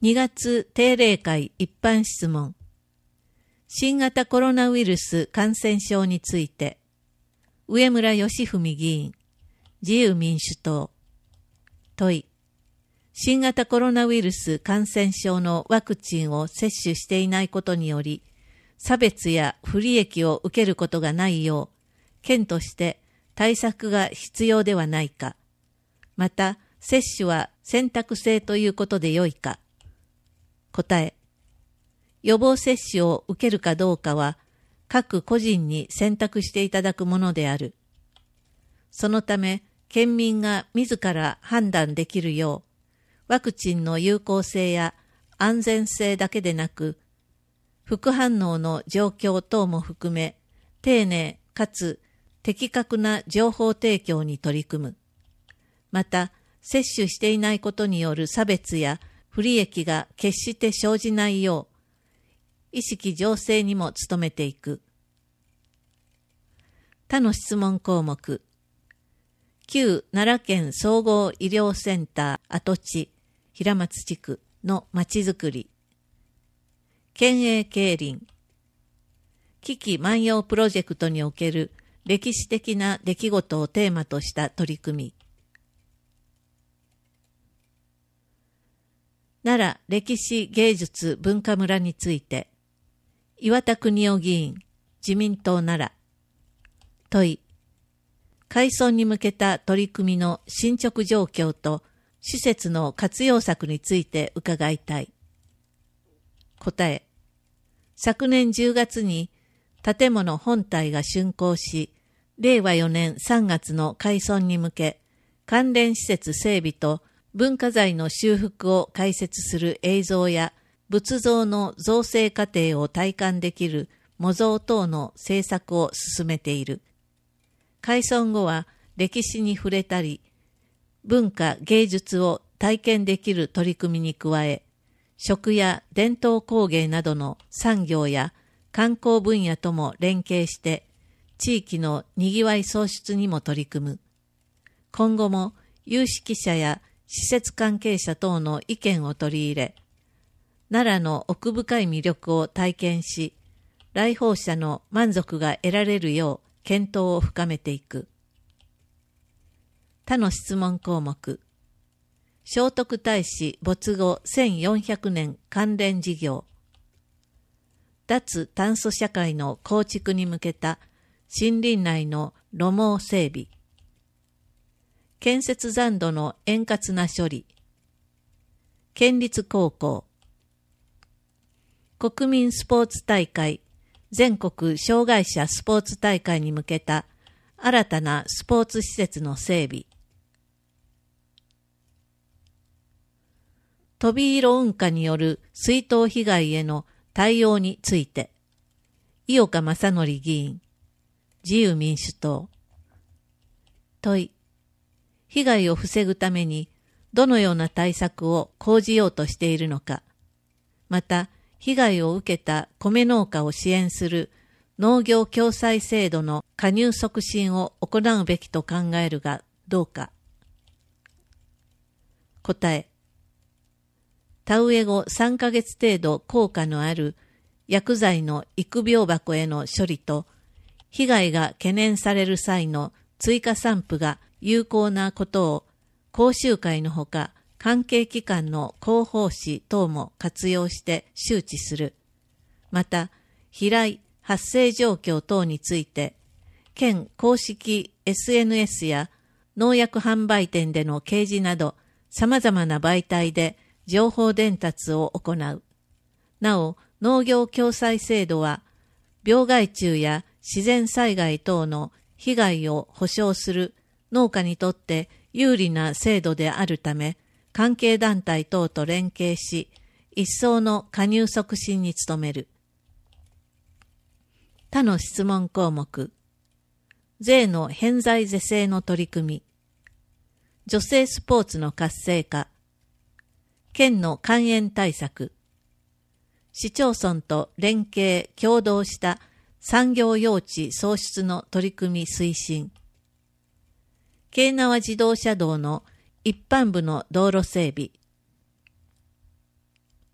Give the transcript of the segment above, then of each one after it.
2月定例会一般質問。新型コロナウイルス感染症について、上村義文議員、自由民主党。問い。新型コロナウイルス感染症のワクチンを接種していないことにより、差別や不利益を受けることがないよう、県として対策が必要ではないか。また、接種は選択制ということでよいか。答え。予防接種を受けるかどうかは、各個人に選択していただくものである。そのため、県民が自ら判断できるよう、ワクチンの有効性や安全性だけでなく、副反応の状況等も含め、丁寧かつ的確な情報提供に取り組む。また、接種していないことによる差別や不利益が決して生じないよう、意識醸成にも努めていく。他の質問項目。旧奈良県総合医療センター跡地平松地区のまちづくり。県営競輪。危機万葉プロジェクトにおける歴史的な出来事をテーマとした取り組み。奈良歴史芸術文化村について、岩田邦夫議員、自民党奈良。問い。開村に向けた取り組みの進捗状況と施設の活用策について伺いたい。答え。昨年10月に建物本体が竣工し、令和4年3月の開村に向け、関連施設整備と文化財の修復を解説する映像や仏像の造成過程を体感できる模造等の制作を進めている。開村後は歴史に触れたり、文化芸術を体験できる取り組みに加え、食や伝統工芸などの産業や観光分野とも連携して、地域のにぎわい創出にも取り組む。今後も有識者や施設関係者等の意見を取り入れ、奈良の奥深い魅力を体験し、来訪者の満足が得られるよう検討を深めていく。他の質問項目。聖徳太子没後1400年関連事業。脱炭素社会の構築に向けた森林内の路網整備。建設残土の円滑な処理。県立高校。国民スポーツ大会、全国障害者スポーツ大会に向けた新たなスポーツ施設の整備。飛び色雲下による水筒被害への対応について、井岡正則議員、自由民主党。問い。被害を防ぐためにどのような対策を講じようとしているのか、また被害を受けた米農家を支援する農業共済制度の加入促進を行うべきと考えるがどうか。答え。田植え後3ヶ月程度効果のある薬剤の育苗箱への処理と、被害が懸念される際の追加散布が有効なことを講習会のほか関係機関の広報誌等も活用して周知する。また、飛来発生状況等について、県公式 SNS や農薬販売店での掲示など様々な媒体で情報伝達を行う。なお、農業共済制度は、病害虫や自然災害等の被害を保障する農家にとって有利な制度であるため、関係団体等と連携し、一層の加入促進に努める。他の質問項目。税の偏在是正の取り組み。女性スポーツの活性化。県の肝炎対策。市町村と連携協働した産業用地創出の取り組み推進。京奈和自動車道の一般部の道路整備。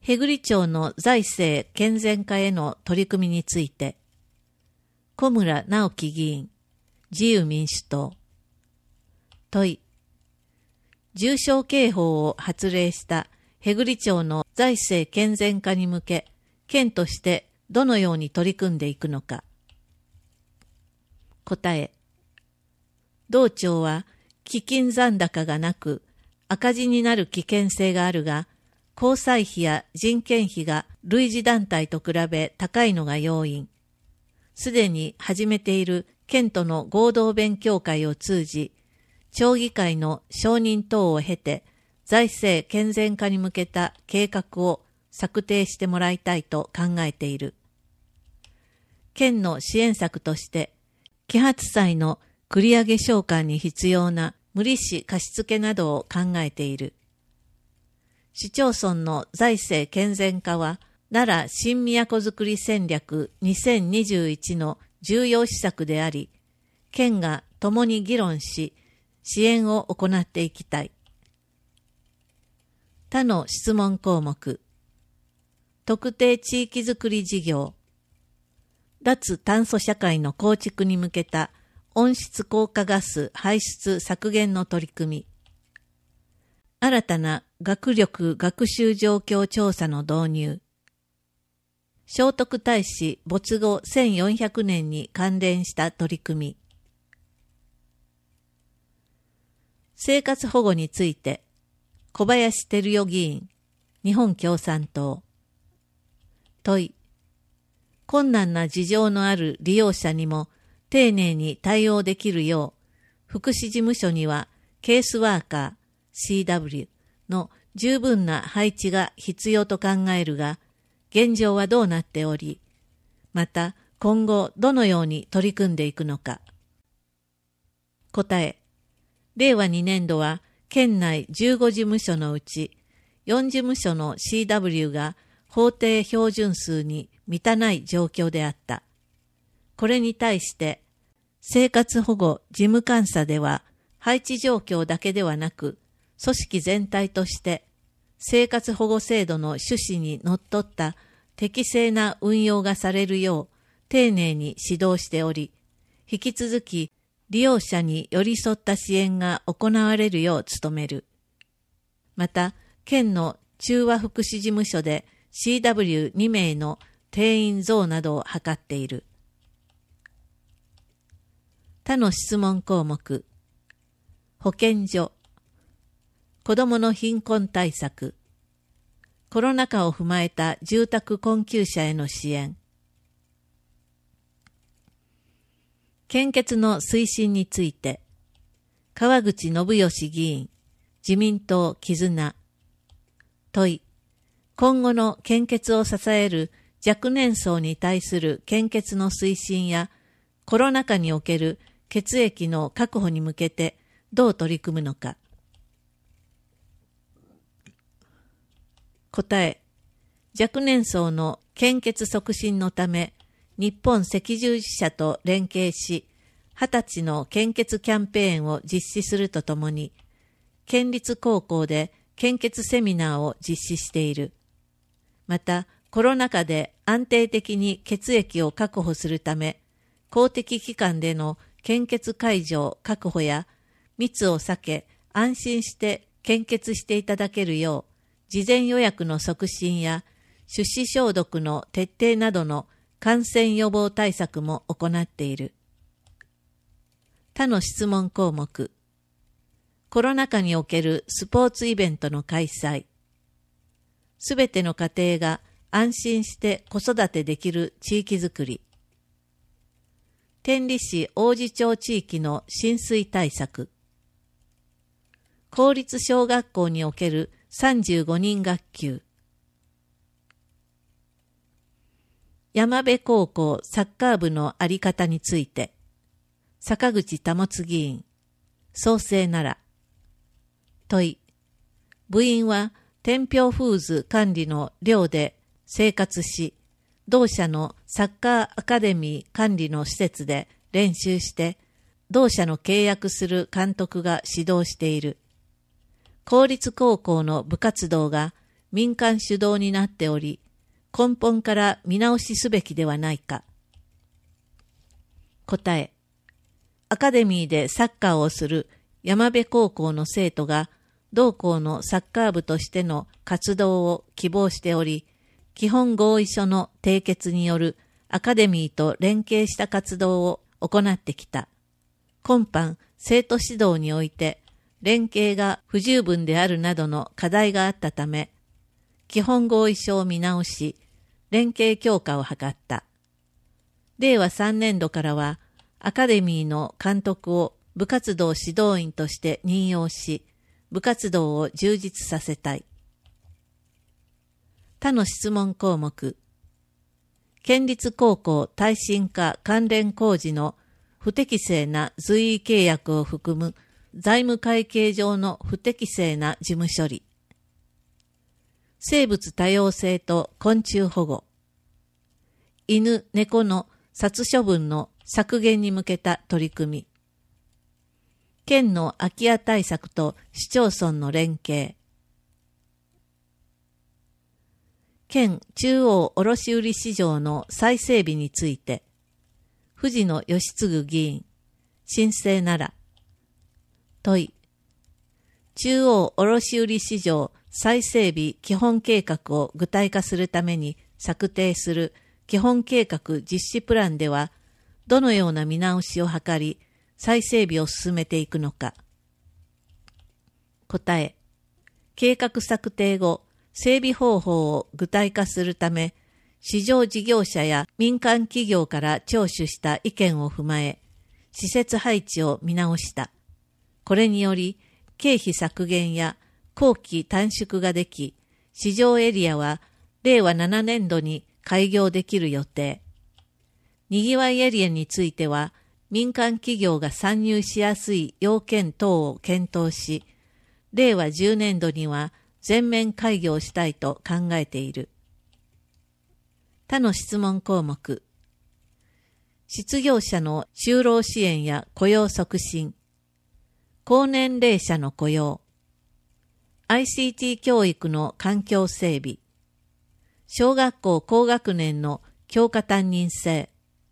平栗町の財政健全化への取り組みについて、小村直樹議員、自由民主党。問い。重症警報を発令した平栗町の財政健全化に向け、県としてどのように取り組んでいくのか。答え。同町は基金残高がなく赤字になる危険性があるが、交際費や人件費が類似団体と比べ高いのが要因。すでに始めている県との合同勉強会を通じ、町議会の承認等を経て、財政健全化に向けた計画を策定してもらいたいと考えている。県の支援策として、揮発債の繰り上げ償還に必要な無利子貸付などを考えている。市町村の財政健全化は、奈良新都づくり戦略2021の重要施策であり、県が共に議論し、支援を行っていきたい。他の質問項目。特定地域づくり事業。脱炭素社会の構築に向けた温室効果ガス排出削減の取り組み。新たな学力学習状況調査の導入。聖徳太子没後1400年に関連した取り組み。生活保護について、小林照代議員、日本共産党。問い。困難な事情のある利用者にも丁寧に対応できるよう、福祉事務所にはケースワーカー CW の十分な配置が必要と考えるが、現状はどうなっており、また今後どのように取り組んでいくのか。答え。令和2年度は県内15事務所のうち4事務所の CW が法定標準数に満たない状況であった。これに対して生活保護事務監査では配置状況だけではなく組織全体として生活保護制度の趣旨にのっとった適正な運用がされるよう丁寧に指導しており、引き続き利用者に寄り添った支援が行われるよう努める。また、県の中和福祉事務所で CW2 名の定員増などを図っている。他の質問項目。保健所。子どもの貧困対策。コロナ禍を踏まえた住宅困窮者への支援。献血の推進について、川口信義議員、自民党絆。問い。今後の献血を支える若年層に対する献血の推進や、コロナ禍における血液の確保に向けてどう取り組むのか。答え。若年層の献血促進のため、日本赤十字社と連携し、20歳の献血キャンペーンを実施するとともに、県立高校で献血セミナーを実施している。また、コロナ禍で安定的に血液を確保するため、公的機関での献血会場確保や、密を避け、安心して献血していただけるよう、事前予約の促進や、手指消毒の徹底などの感染予防対策も行っている。他の質問項目。コロナ禍におけるスポーツイベントの開催。すべての家庭が安心して子育てできる地域づくり。天理市王子町地域の浸水対策。公立小学校における35人学級。山部高校サッカー部のあり方について、坂口保議員、創生奈良。問い。部員は天平フーズ管理の寮で生活し、同社のサッカーアカデミー管理の施設で練習して、同社の契約する監督が指導している。公立高校の部活動が民間主導になっており、根本から見直しすべきではないか。答え。アカデミーでサッカーをする山部高校の生徒が同校のサッカー部としての活動を希望しており、基本合意書の締結によるアカデミーと連携した活動を行ってきた。今般、生徒指導において連携が不十分であるなどの課題があったため、基本合意書を見直し、連携強化を図った。令和3年度からは、アカデミーの監督を部活動指導員として任用し、部活動を充実させたい。他の質問項目。県立高校耐震化関連工事の不適正な随意契約を含む財務会計上の不適正な事務処理。生物多様性と昆虫保護。犬、猫の殺処分の削減に向けた取り組み。県の空き家対策と市町村の連携。県中央卸売市場の再整備について、藤野義嗣議員、申請なら。問い。中央卸売市場再整備基本計画を具体化するために策定する基本計画実施プランでは、どのような見直しを図り、再整備を進めていくのか。答え。計画策定後、整備方法を具体化するため、市場事業者や民間企業から聴取した意見を踏まえ、施設配置を見直した。これにより、経費削減や工期短縮ができ、市場エリアは令和7年度に開業できる予定。にぎわいエリアについては、民間企業が参入しやすい要件等を検討し、令和10年度には全面開業したいと考えている。他の質問項目。失業者の就労支援や雇用促進。高年齢者の雇用。ICT 教育の環境整備。小学校高学年の教科担任制。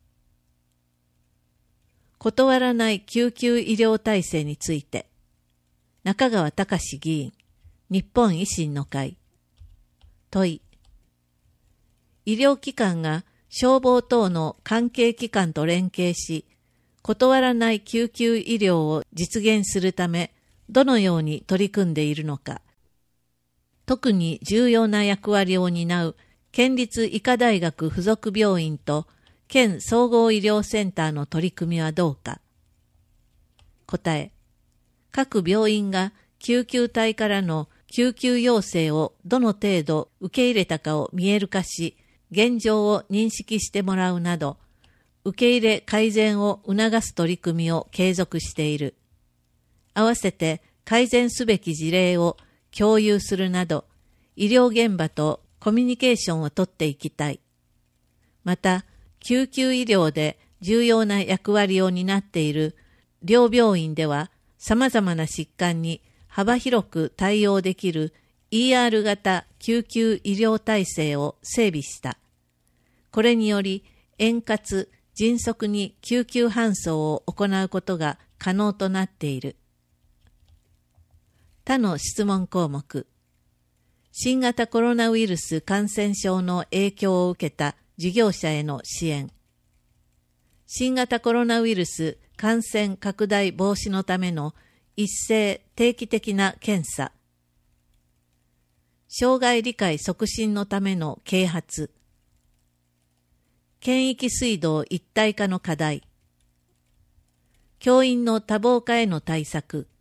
断らない救急医療体制について、中川隆議員、日本維新の会。問い。医療機関が消防等の関係機関と連携し、断らない救急医療を実現するため、どのように取り組んでいるのか。特に重要な役割を担う県立医科大学附属病院と県総合医療センターの取り組みはどうか。答え。各病院が救急隊からの救急要請をどの程度受け入れたかを見える化し、現状を認識してもらうなど、受け入れ改善を促す取り組みを継続している。合わせて改善すべき事例を共有するなど、医療現場とコミュニケーションをとっていきたい。また、救急医療で重要な役割を担っている両病院では、様々な疾患に幅広く対応できる ER 型救急医療体制を整備した。これにより、円滑、迅速に救急搬送を行うことが可能となっている。他の質問項目。新型コロナウイルス感染症の影響を受けた事業者への支援。新型コロナウイルス感染拡大防止のための一斉定期的な検査。障害理解促進のための啓発。県域水道一体化の課題。教員の多忙化への対策。